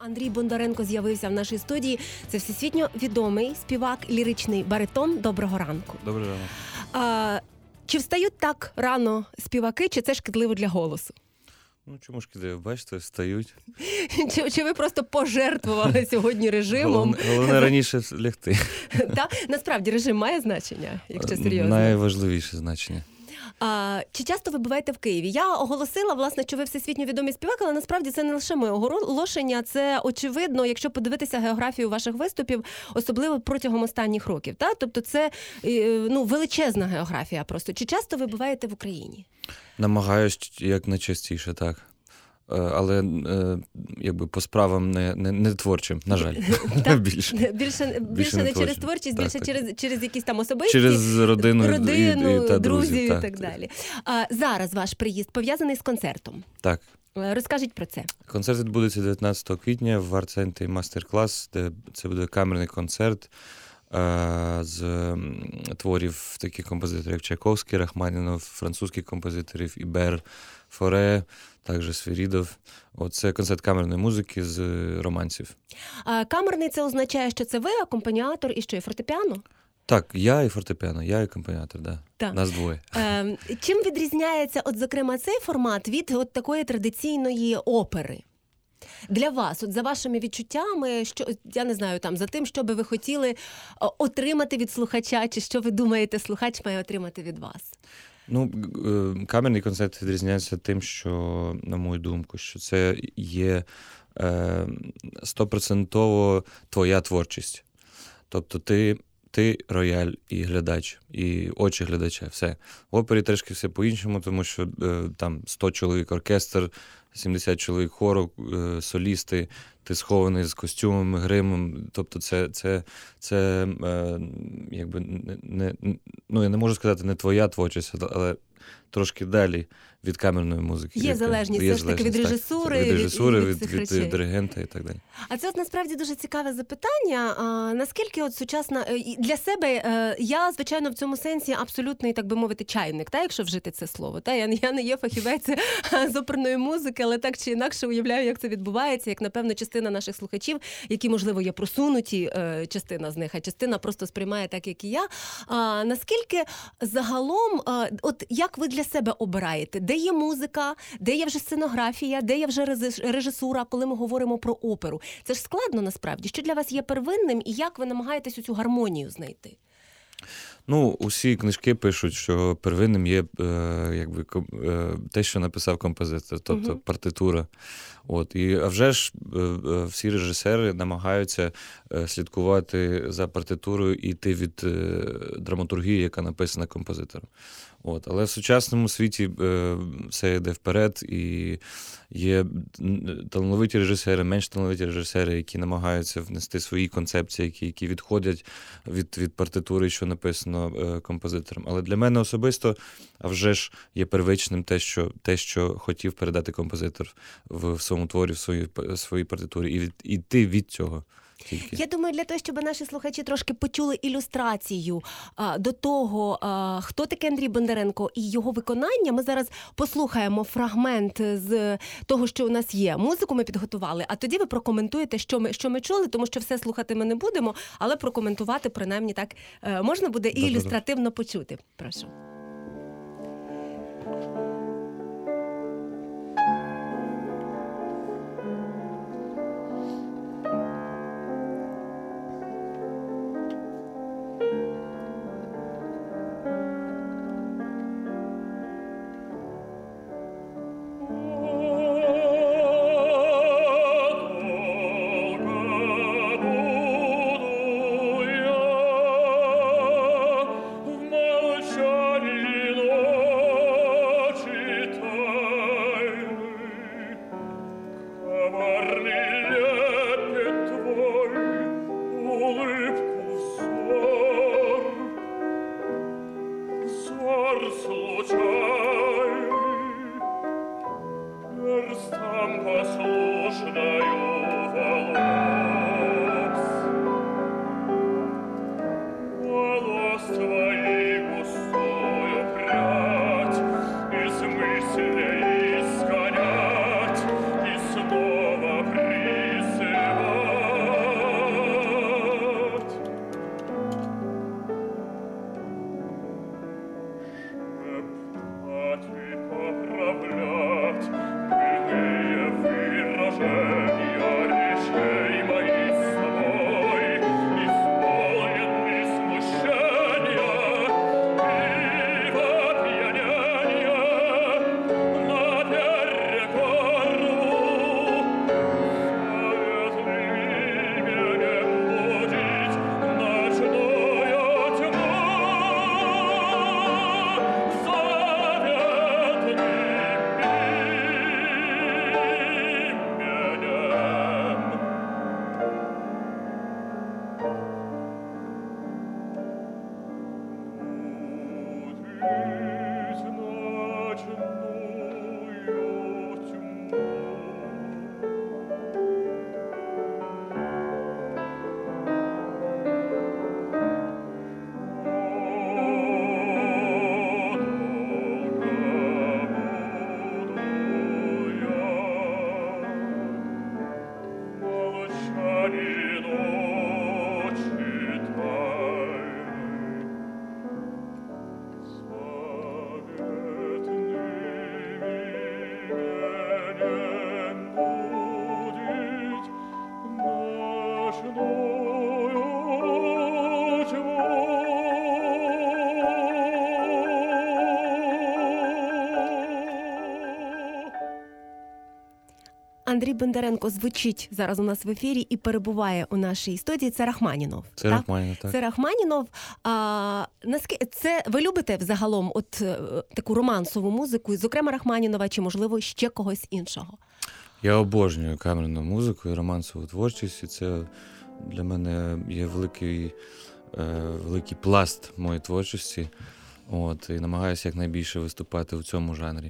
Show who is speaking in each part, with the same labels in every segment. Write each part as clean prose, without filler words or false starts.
Speaker 1: Андрій Бондаренко з'явився в нашій студії. Це всесвітньо відомий співак, ліричний баритон. Доброго ранку.
Speaker 2: Доброго ранку.
Speaker 1: Чи встають так рано співаки, чи це шкідливо для голосу?
Speaker 2: Ну, чому шкідливо? Бачите, встають.
Speaker 1: Чи ви просто пожертвували сьогодні режимом?
Speaker 2: Головне раніше лягти.
Speaker 1: Насправді режим має значення, якщо серйозно?
Speaker 2: Найважливіше значення.
Speaker 1: Чи часто ви буваєте в Києві? Я оголосила, власне, що ви всесвітньо відомий співак, але насправді це не лише моє оголошення, це очевидно, якщо подивитися географію ваших виступів, особливо протягом останніх років. Тобто це величезна географія просто. Чи часто ви буваєте в Україні?
Speaker 2: Намагаюсь як найчастіше, так. Але якби по справам не творчим, на жаль.
Speaker 1: Більше не через творчість, більше через якісь там особисті.
Speaker 2: Через родину та
Speaker 1: друзів і так далі. Зараз ваш приїзд пов'язаний з концертом.
Speaker 2: Так.
Speaker 1: Розкажіть про це.
Speaker 2: Концерт відбудеться 19 квітня в арт-центрі «Мастер-клас», де це буде камерний концерт з творів таких композиторів, як Чайковський, Рахманінов, французьких композиторів, Ібер, Форе, також Свірідов. Це концерт камерної музики з романсів.
Speaker 1: Камерний – це означає, що це ви, акомпаніатор і що, і фортепіано?
Speaker 2: Так, я і фортепіано, я і акомпаніатор, да. Нас двоє.
Speaker 1: Чим відрізняється, зокрема, цей формат від такої традиційної опери? Для вас, за вашими відчуттями, що, я не знаю, за тим, що би ви хотіли отримати від слухача, чи що ви думаєте, слухач має отримати від вас?
Speaker 2: Камерний концерт відрізняється тим, що, на мою думку, що це є 100% твоя творчість. Тобто ти рояль і глядач, і очі глядача, все. В опері трішки все по-іншому, тому що там 100 чоловік оркестр, 70 чоловік хору, солісти, ти схований з костюмами, гримом. Тобто це якби я не можу сказати, не твоя творчість, але трошки далі від камерної музики.
Speaker 1: Є залежність все ж таки від режисури,
Speaker 2: від диригента і так далі.
Speaker 1: А це насправді дуже цікаве запитання. Наскільки сучасна для себе, я, звичайно, в цьому сенсі абсолютний, так би мовити, чайник, якщо вжити це слово. Я не є фахівець з оперної музики, але так чи інакше уявляю, як це відбувається, як, напевно, частина наших слухачів, які, можливо, є просунуті, частина з них, а частина просто сприймає так, як і я. Наскільки загалом, як ви для себе обираєте? Де є музика, де є вже сценографія, де є вже режисура, коли ми говоримо про оперу? Це ж складно насправді. Що для вас є первинним і як ви намагаєтесь цю гармонію знайти?
Speaker 2: Усі книжки пишуть, що первинним є те, що написав композитор, тобто партитура. А вже ж всі режисери намагаються слідкувати за партитурою і йти від драматургії, яка написана композитором. Але в сучасному світі все йде вперед, і є талановиті режисери, менш талановиті режисери, які намагаються внести свої концепції, які відходять від партитури, що написано композитором. Але для мене особисто, а вже ж є первичним те, що хотів передати композитор в своєму творі, в своїй партитурі, і йти від цього. Тільки.
Speaker 1: Я думаю, для того, щоб наші слухачі трошки почули ілюстрацію до того, хто такий Андрій Бондаренко і його виконання, ми зараз послухаємо фрагмент з того, що у нас є. Музику ми підготували, а тоді ви прокоментуєте, що ми чули, тому що все слухати ми не будемо, але прокоментувати, принаймні, так можна буде і ілюстративно почути. Прошу.
Speaker 3: Молчание
Speaker 1: Андрій Бондаренко звучить зараз у нас в ефірі і перебуває у нашій студії. Це Рахманінов.
Speaker 2: Це Рахманінов, так.
Speaker 1: Це Рахманінов. Це ви любите взагалом таку романсову музику, і, зокрема, Рахманінова, чи, можливо, ще когось іншого?
Speaker 2: Я обожнюю камерну музику і романсову творчість, і це для мене є великий пласт моєї творчості. І намагаюся якнайбільше виступати в цьому жанрі.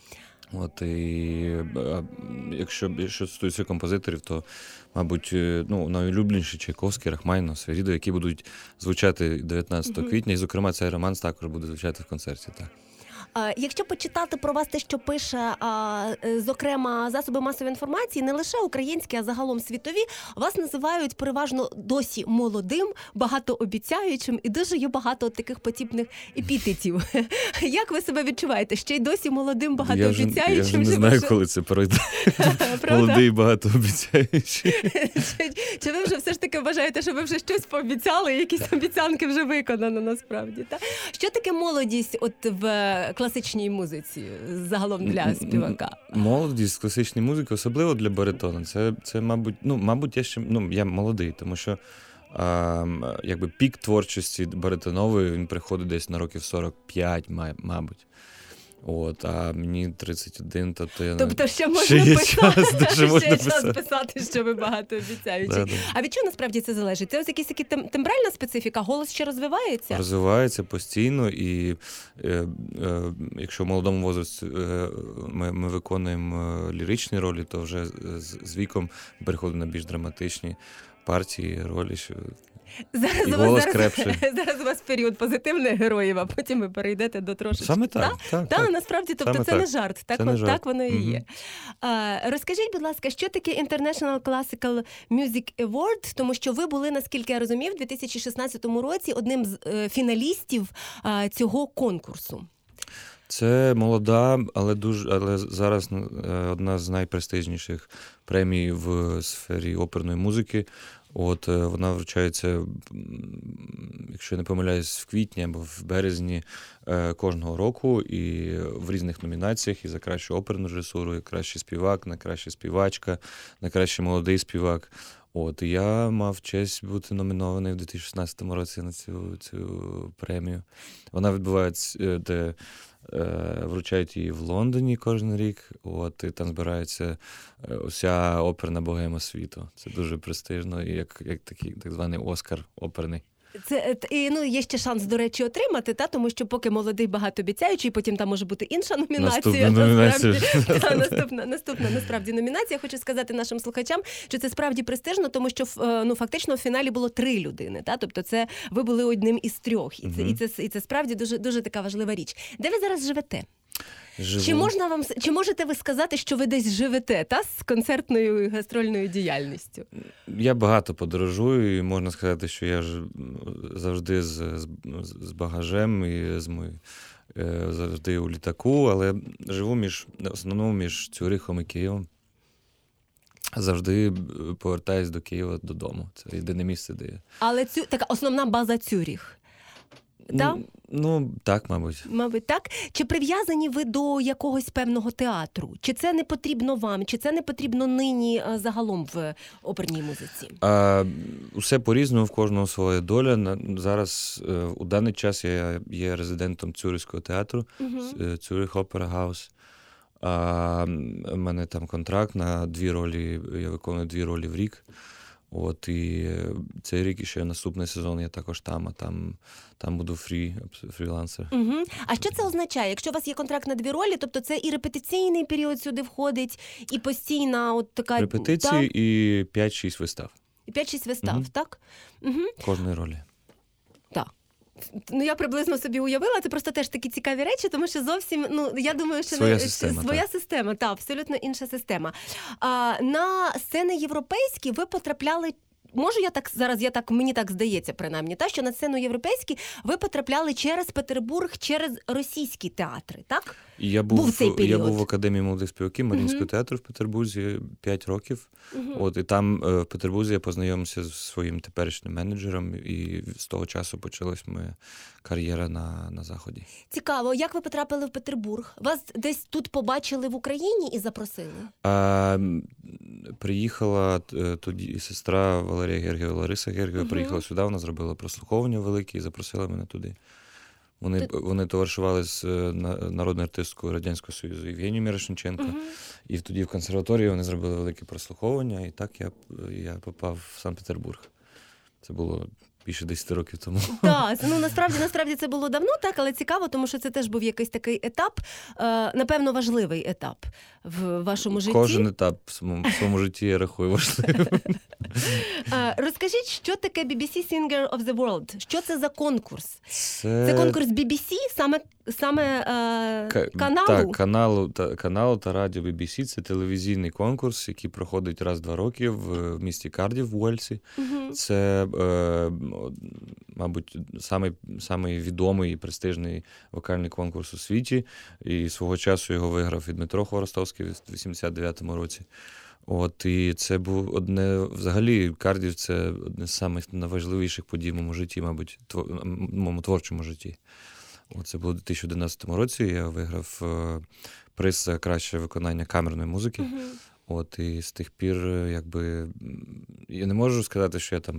Speaker 2: Якщо стосується композиторів, то, мабуть, найулюбленіші Чайковський, Рахманінов, Свирідов, які будуть звучати 19 квітня, і, зокрема, цей романс також буде звучати в концерті. Так.
Speaker 1: Якщо почитати про вас те, що пише, зокрема, засоби масової інформації, не лише українські, а загалом світові, вас називають переважно досі молодим, багатообіцяючим, і дуже є багато таких подібних епітетів. Як ви себе відчуваєте? Ще й досі молодим, багатообіцяючим?
Speaker 2: Я вже не знаю, коли це пройде. Молодий, багатообіцяючий.
Speaker 1: Чи ви вже все ж таки вважаєте, що ви вже щось пообіцяли, якісь обіцянки вже виконано насправді? Що таке молодість в класичній музиці, загалом для співака?
Speaker 2: Молодість класичної музики, особливо для баритону, це мабуть, я молодий, тому що пік творчості баритонової, він приходить десь на років 45, мабуть. А мені 31,
Speaker 1: тобто ще можна писати, що ви багатообіцяючі. А від чого насправді це залежить? Це ось якась тембральна специфіка? Голос ще розвивається?
Speaker 2: Розвивається постійно, і якщо в молодому возрасті ми виконуємо ліричні ролі, то вже з віком переходимо на більш драматичні партії, ролі, що...
Speaker 1: Зараз у вас період позитивних героїв, а потім ви перейдете до трошечки.
Speaker 2: Саме так. Так.
Speaker 1: Насправді, тобто це не жарт. Так воно і є. Розкажіть, будь ласка, що таке International Classical Music Award, тому що ви були, наскільки я розумів, у 2016 році одним з фіналістів цього конкурсу.
Speaker 2: Це молода, але зараз одна з найпрестижніших премій в сфері оперної музики. Вона вручається, якщо я не помиляюсь, в квітні або в березні кожного року, і в різних номінаціях: і за кращу оперну режисуру, і кращий співак, найкраща співачка, найкращий молодий співак. І я мав честь бути номінований в 2016 році на цю премію. Вона відбувається, де вручають її в Лондоні кожен рік, і там збирається уся оперна богема світу. Це дуже престижно, і як такий так званий Оскар оперний.
Speaker 1: Є ще шанс, до речі, отримати, тому що поки молодий, багатообіцяючий, потім там може бути інша номінація. Наступна насправді номінація. Хочу сказати нашим слухачам, що це справді престижно, тому що фактично в фіналі було 3 людини. Тобто це ви були одним із 3. І це справді дуже, дуже така важлива річ. Де ви зараз живете? Чи можете ви сказати, що ви десь живете з концертною і гастрольною діяльністю?
Speaker 2: Я багато подорожую, і можна сказати, що я завжди з багажем і завжди у літаку, але живу в основному між Цюрихом і Києвом. Завжди повертаюсь до Києва додому. Це єдине місце, де я.
Speaker 1: Але така основна база Цюрих. Так?
Speaker 2: Так, мабуть.
Speaker 1: Мабуть, так. Чи прив'язані ви до якогось певного театру? Чи це не потрібно вам? Чи це не потрібно нині загалом в оперній музиці?
Speaker 2: Усе по-різному, в кожного своя доля. Зараз, у даний час, я є резидентом Цюрихського театру, Цюрих Опера Хаус. У мене там контракт на 2 ролі, я виконую 2 ролі в рік. І цей рік і ще наступний сезон я також там, а там буду фрілансер.
Speaker 1: А що це означає? Якщо у вас є контракт на 2 ролі, тобто це і репетиційний період сюди входить, і постійна така...
Speaker 2: Репетиції і 5-6 вистав.
Speaker 1: І 5-6 вистав, так?
Speaker 2: Кожної ролі.
Speaker 1: Так. Я приблизно собі уявила, це просто теж такі цікаві речі, тому що зовсім, я думаю, що своя система, абсолютно інша система. На сцени європейські ви потрапляли можу я так зараз, мені так здається, принаймні, що на сцену європейську ви потрапляли через Петербург, через російські театри, так?
Speaker 2: Я був в Академії молодих співаків Маріїнського театру в Петербурзі 5 років. І там в Петербурзі я познайомився з своїм теперішнім менеджером, і з того часу почалась моя кар'єра на Заході.
Speaker 1: Цікаво, як ви потрапили в Петербург? Вас десь тут побачили в Україні і запросили?
Speaker 2: Приїхала тоді сестра Валерія Гергієва, Лариса Гергієва, приїхала сюди, вона зробила прослуховування велике і запросила мене туди. Вони товаришували з народною артисткою Радянського Союзу Євгенією Мірошниченко. І тоді в консерваторії вони зробили велике прослуховування, і так я попав в Санкт-Петербург. Це було більше 10 років тому.
Speaker 1: Так, насправді це було давно, так, але цікаво, тому що це теж був якийсь такий етап, напевно, важливий етап в вашому житті.
Speaker 2: Кожен етап в своєму житті я рахую важливим.
Speaker 1: Розкажіть, що таке BBC Singer of the World? Що це за конкурс? Це конкурс BBC, саме каналу?
Speaker 2: Так, каналу та радіо BBC. Це телевізійний конкурс, який проходить раз в 2 роки в місті Кардіф в Уельсі. Це, мабуть, самий відомий і престижний вокальний конкурс у світі. І свого часу його виграв і Дмитро Хворостовський в 89-му році. І це був взагалі, Кардіф – це одне з самих найважливіших подій в моєму житті, мабуть, в моєму творчому житті. Це було у 2011 році, я виграв приз за краще виконання камерної музики. І з тих пір, я не можу сказати, що я там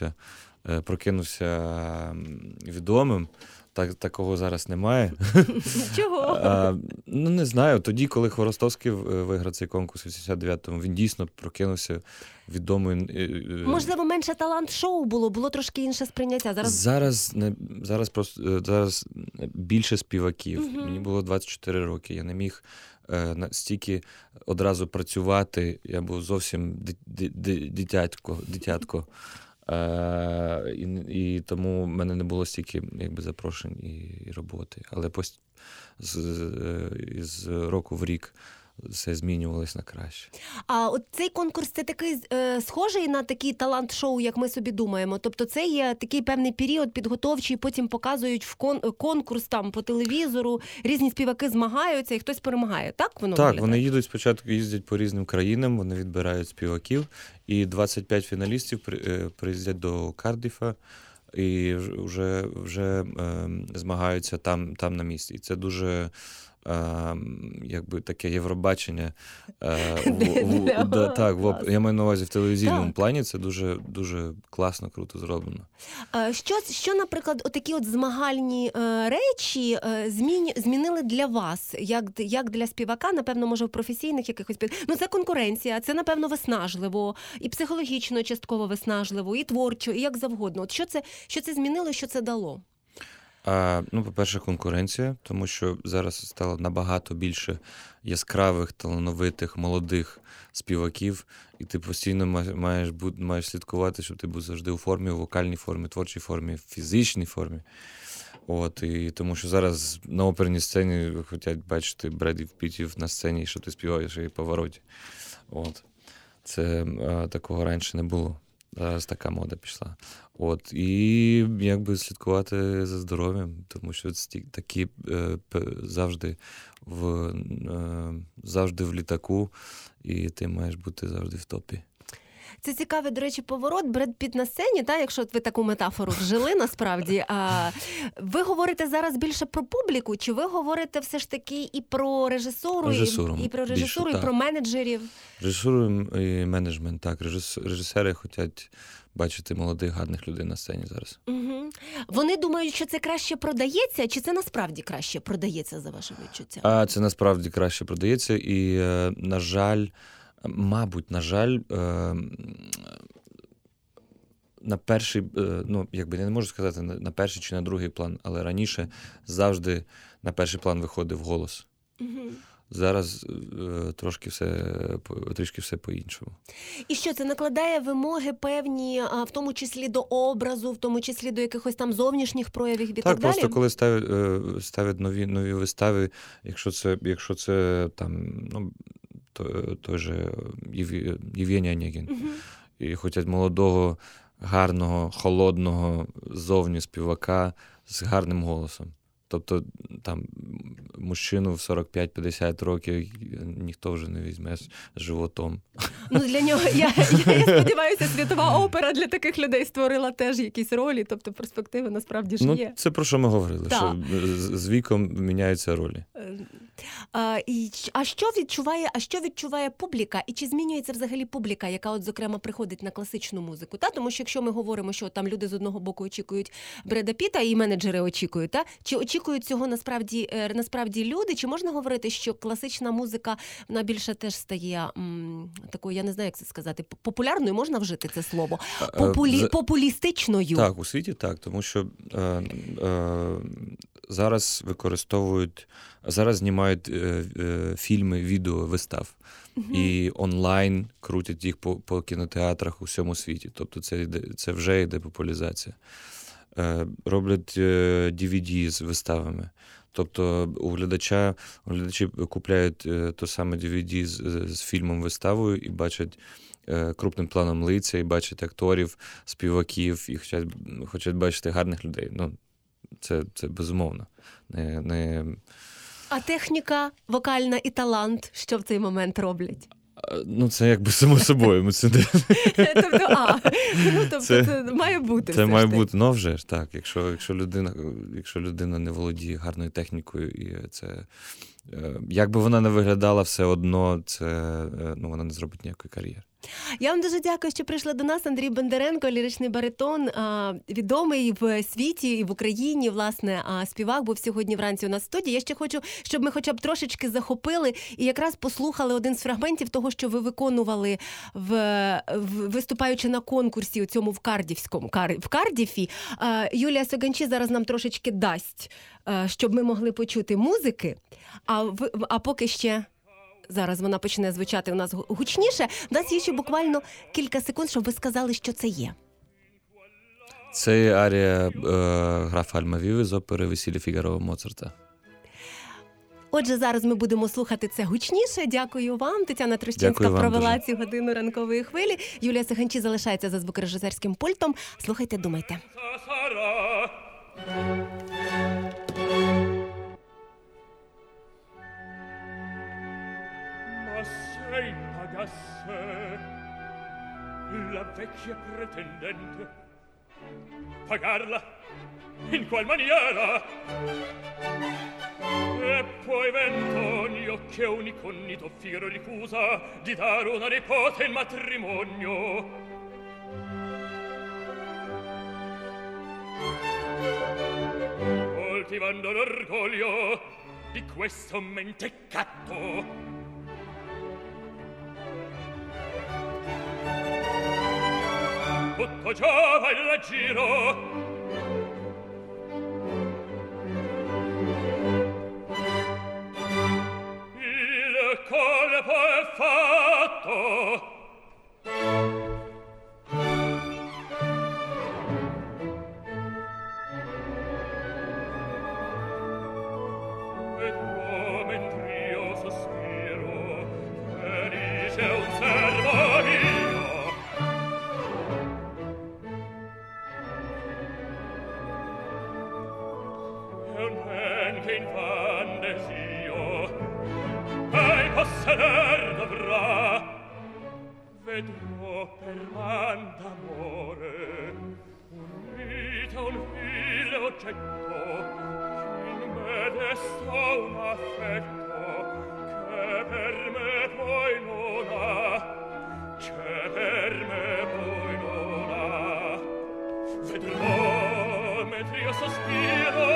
Speaker 2: прокинувся відомим. Такого зараз немає.
Speaker 1: Чого?
Speaker 2: Не знаю. Тоді, коли Хворостовський виграв цей конкурс у 89-му, він дійсно прокинувся відомим.
Speaker 1: Можливо, менше талант-шоу було трошки інше сприйняття.
Speaker 2: Зараз більше співаків. Мені було 24 роки. Я не міг настільки одразу працювати. Я був зовсім дитятко. І тому в мене не було стільки запрошень і роботи. Але з року в рік все змінювалось на краще.
Speaker 1: А от цей конкурс – це такий схожий на такий талант-шоу, як ми собі думаємо? Тобто це є такий певний період підготовчий, потім показують в конкурс там по телевізору, різні співаки змагаються і хтось перемагає. Так воно виглядає?
Speaker 2: Так, вони їздять по різним країнам, вони відбирають співаків, і 25 фіналістів приїздять до Кардіфа і вже змагаються там на місці. І це дуже таке Євробачення. Я маю на увазі в телевізійному плані, це дуже, дуже класно, круто зроблено.
Speaker 1: Що, наприклад, отакі змагальні речі змінили для вас, як для співака, напевно, може в професійних якихось... це конкуренція, це, напевно, виснажливо, і психологічно частково виснажливо, і творчо, і як завгодно. От що це змінило, що це дало?
Speaker 2: По-перше, конкуренція, тому що зараз стало набагато більше яскравих, талановитих, молодих співаків, і ти постійно маєш слідкувати, щоб ти був завжди у формі, у вокальній формі, творчій формі, в фізичній формі. І тому що зараз на оперній сцені хочуть бачити Бредів Піттів на сцені, що ти співаєш і повороті. Це такого раніше не було. Зараз така мода пішла. І слідкувати за здоров'ям, тому що такі завжди в літаку, і ти маєш бути завжди в топі.
Speaker 1: Це цікавий, до речі, поворот. Бред Піт на сцені, якщо ви таку метафору вжили, насправді. Ви говорите зараз більше про публіку, чи ви говорите все ж таки і про режисуру, і про менеджерів?
Speaker 2: Режисуру і менеджмент, так. Режисери хочуть бачити молодих, гарних людей на сцені зараз.
Speaker 1: Вони думають, що це краще продається, чи це насправді краще продається, за вашими відчуттями?
Speaker 2: Це насправді краще продається, і, на жаль, на перший, я не можу сказати на перший чи на другий план, але раніше завжди на перший план виходив голос. Зараз трішки все по-іншому.
Speaker 1: І що, це накладає вимоги певні, в тому числі до образу, в тому числі до якихось там зовнішніх проявів і так далі?
Speaker 2: Так, просто коли ставлять нові вистави, якщо це там, той же Євгеній Онегін. І хочуть молодого, гарного, холодного ззовні співака з гарним голосом. Тобто там мужчину в 45-50 років ніхто вже не візьме з животом.
Speaker 1: Ну, для нього, я сподіваюся, світова опера для таких людей створила теж якісь ролі, тобто перспективи насправді ж є.
Speaker 2: Це про що ми говорили, що з віком міняються ролі.
Speaker 1: А що відчуває публіка? І чи змінюється взагалі публіка, яка от, зокрема, приходить на класичну музику? Тому що якщо ми говоримо, що там люди з одного боку очікують Бреда Піта і менеджери очікують, чи очікують цього насправді люди? Чи можна говорити, що класична музика, вона більше теж стає такою, я не знаю, як це сказати, популярною, можна вжити це слово? Популістичною?
Speaker 2: Так, у світі так, тому що зараз знімають фільми, відео, вистав. І онлайн крутять їх по кінотеатрах у всьому світі. Тобто це вже йде популяризація. Роблять DVD з виставами. Тобто глядачі купляють то саме DVD з фільмом-виставою і бачать крупним планом лиця, і бачать акторів, співаків, і хочуть бачити гарних людей. Це безумовно.
Speaker 1: А техніка, вокальна і талант, що в цей момент роблять?
Speaker 2: Це якби само собою.
Speaker 1: Тобто це має бути.
Speaker 2: Це має бути, вже ж так. Якщо людина не володіє гарною технікою, і це, як би вона не виглядала, все одно вона не зробить ніякої кар'єри.
Speaker 1: Я вам дуже дякую, що прийшли до нас. Андрій Бондаренко, ліричний баритон, відомий в світі і в Україні, власне, співак був сьогодні вранці у нас в студії. Я ще хочу, щоб ми хоча б трошечки захопили і якраз послухали один з фрагментів того, що ви виконували, виступаючи на конкурсі у цьому в Кардіфі. Юлія Саганчі зараз нам трошечки дасть, щоб ми могли почути музики, а поки ще... Зараз вона почне звучати у нас гучніше. У нас є ще буквально кілька секунд, щоб ви сказали, що це є.
Speaker 2: Це є арія графа Альмавіви з опери «Весілля Фігаро» Моцарта.
Speaker 1: Отже, зараз ми будемо слухати це гучніше. Дякую вам. Тетяна Трощинська провела цю годину ранкової хвилі. Юлія Саганчі залишається за звукорежисерським пультом. Слухайте, думайте.
Speaker 3: Sei pagasse la vecchia pretendente, pagarla in qual maniera? E poi Ventonio che un incognito Figaro ricusa di dare una nipote in matrimonio. Coltivando l'orgoglio di questo mentecatto, tutto giova il giro, il colpo è fatto, vedrò mentr'io sospiro, felice un servo mio. Che in van desio ai posseder dovrà, vedrò per man d'amore unita un filo oggetto, in me desta un affetto che per me poi non ha, che per me poi non ha. Vedrò mentre io sospiro,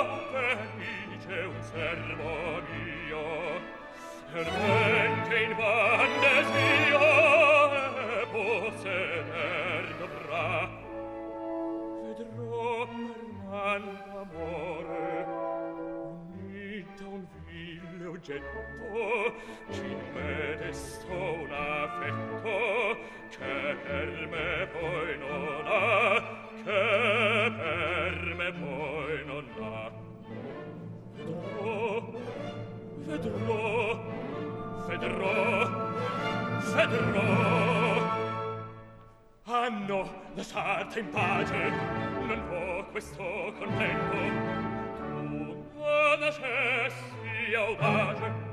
Speaker 3: un servo mio, e ben che in van desio posseder dovrà, vedrò per man d'amore unita un vile oggetto, in me destò un affetto che per me poi non ha, che per me poi non ha. Vedrò inganno, lasciarti in pace, non può questo contento. Tu non nascessi audace,